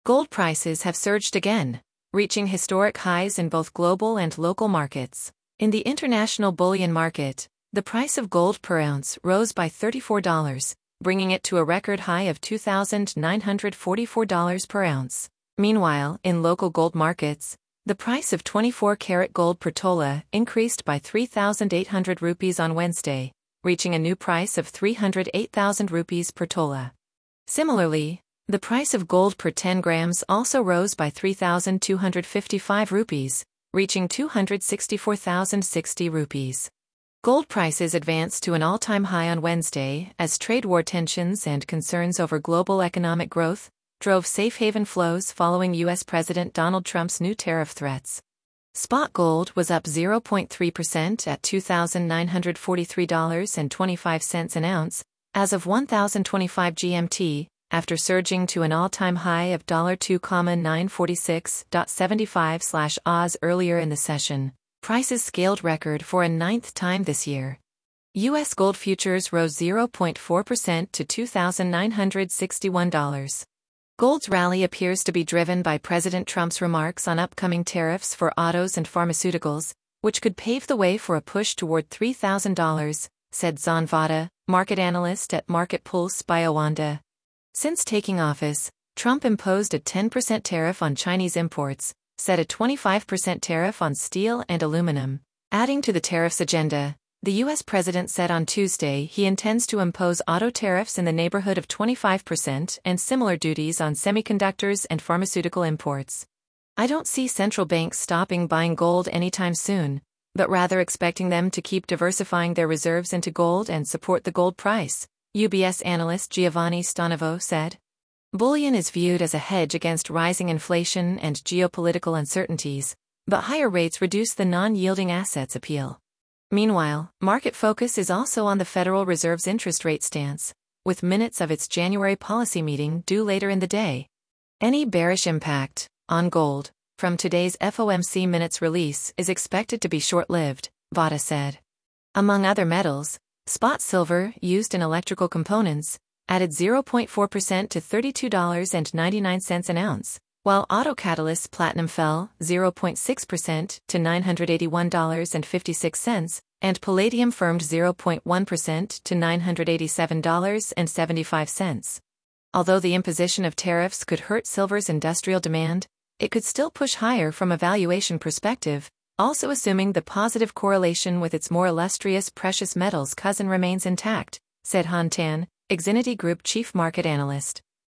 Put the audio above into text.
Gold prices have surged again, reaching historic highs in both global and local markets. In the international bullion market, the price of gold per ounce rose by $34, bringing it to a record high of $2,944 per ounce. Meanwhile, in local gold markets, the price of 24-karat gold per tola increased by 3,800 rupees on Wednesday, reaching a new price of 308,000 rupees per tola. Similarly, the price of gold per 10 grams also rose by 3,255 rupees, reaching 264,060 rupees. Gold prices advanced to an all-time high on Wednesday as trade war tensions and concerns over global economic growth drove safe haven flows following U.S. President Donald Trump's new tariff threats. Spot gold was up 0.3% at $2,943.25 an ounce as of 1,025 GMT, after surging to an all-time high of $2,946.75/Oz earlier in the session. Prices scaled record for a ninth time this year. U.S. gold futures rose 0.4% to $2,961. Gold's rally appears to be driven by President Trump's remarks on upcoming tariffs for autos and pharmaceuticals, which could pave the way for a push toward $3,000, said Zan Vada, market analyst at Market Pulse BioWanda. Since taking office, Trump imposed a 10% tariff on Chinese imports, set a 25% tariff on steel and aluminum. Adding to the tariffs agenda, the U.S. president said on Tuesday he intends to impose auto tariffs in the neighborhood of 25% and similar duties on semiconductors and pharmaceutical imports. I don't see central banks stopping buying gold anytime soon, but rather expecting them to keep diversifying their reserves into gold and support the gold price, UBS analyst Giovanni Stanovo said. Bullion is viewed as a hedge against rising inflation and geopolitical uncertainties, but higher rates reduce the non-yielding assets' appeal. Meanwhile, market focus is also on the Federal Reserve's interest rate stance, with minutes of its January policy meeting due later in the day. Any bearish impact on gold from today's FOMC minutes release is expected to be short-lived, Vada said. Among other metals, spot silver, used in electrical components, added 0.4% to $32.99 an ounce, while auto catalysts platinum fell 0.6% to $981.56, and palladium firmed 0.1% to $987.75. Although the imposition of tariffs could hurt silver's industrial demand, it could still push higher from a valuation perspective, also assuming the positive correlation with its more illustrious precious metals cousin remains intact, said Han Tan, Xinity Group chief market analyst.